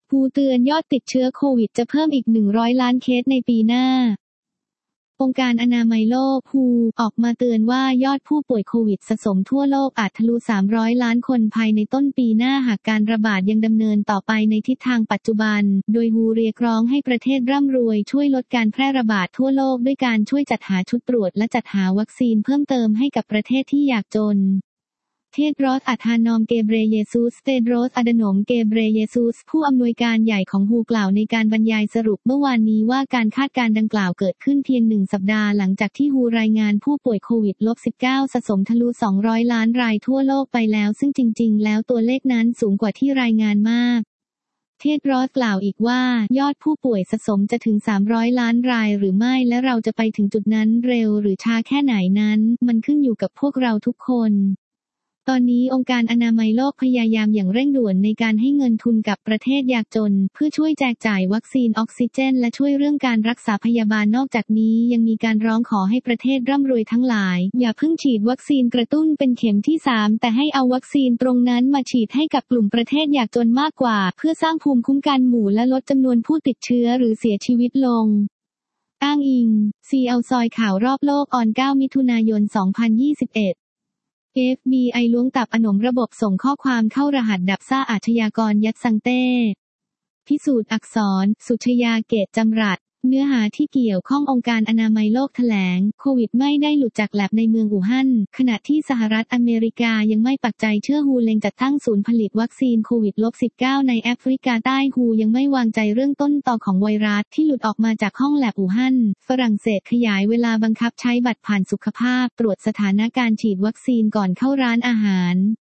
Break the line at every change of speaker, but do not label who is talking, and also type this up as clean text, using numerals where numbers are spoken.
WHO เตือนยอดติดเชื้อโควิดจะเพิ่มอีก100 ล้านเคสในปีหน้าองค์การอนามัยโลก WHO ออกมาเตือนว่ายอดผู้ป่วยโควิดสะสมทั่วโลกอาจทะลุ300 ล้านคนภายในต้นปีหน้าหากการระบาดยังดำเนินต่อไปในทิศทางปัจจุบันโดย WHO เรียกร้องให้ประเทศร่ำรวยช่วยลดการแพร่ระบาดทั่วโลกด้วยการช่วยจัดหาชุดตรวจและจัดหาวัคซีนเพิ่มเติมให้กับประเทศที่ยากจนเทดรอส อัธานอม เกเบรเยซูส เตดโรส อดาโนม เกเบรเยซูส ผู้อำนวยการใหญ่ของ WHO กล่าวในการบรรยายสรุปเมื่อวานนี้ว่าการคาดการณ์ดังกล่าวเกิดขึ้นเพียง1 สัปดาห์หลังจากที่ WHO รายงานผู้ป่วยโควิด -19 สะสมทะลุ200 ล้านรายทั่วโลกไปแล้วซึ่งจริงๆแล้วตัวเลขนั้นสูงกว่าที่รายงานมากเทดรอสกล่าวอีกว่ายอดผู้ป่วยสะสมจะถึง300 ล้านรายหรือไม่และเราจะไปถึงจุดนั้นเร็วหรือช้าแค่ไหนนั้นมันขึ้นอยู่กับพวกเราทุกคนตอนนี้องค์การอนามัยโลกพยายามอย่างเร่งด่วนในการให้เงินทุนกับประเทศยากจนเพื่อช่วยแจกจ่ายวัคซีนออกซิเจนและช่วยเรื่องการรักษาพยาบาลนอกจากนี้ยังมีการร้องขอให้ประเทศร่ำรวยทั้งหลายอย่าเพิ่งฉีดวัคซีนกระตุ้นเป็นเข็มที่3แต่ให้เอาวัคซีนตรงนั้นมาฉีดให้กับกลุ่มประเทศยากจนมากกว่าเพื่อสร้างภูมิคุ้มกันหมู่และลดจำนวนผู้ติดเชื้อหรือเสียชีวิตลงอ้างอิงซีเอาซอยข่าวรอบโลกออน 9 มิถุนายน 2021 FBI ล้วงตับอนมระบบส่งข้อความเข้ารหัสดับซ่าอาชญากรยัดซังเต้พิสูจน์อักษรสุชยาเกตจำรัดเนื้อหาที่เกี่ยวข้ององค์การอนามัยโลกแถลงโควิดไม่ได้หลุดจากแลบในเมืองอู่ฮั่นขณะที่สหรัฐอเมริกายังไม่ปักใจเชื่อWHOเล็งจัดตั้งศูนย์ผลิตวัคซีนโควิด -19 ในแอฟริกาใต้WHOยังไม่วางใจเรื่องต้นตอของไวรัสที่หลุดออกมาจากห้องแลบอู่ฮั่นฝรั่งเศสขยายเวลาบังคับใช้บัตรผ่านสุขภาพตรวจสถานะการฉีดวัคซีนก่อนเข้าร้านอาหาร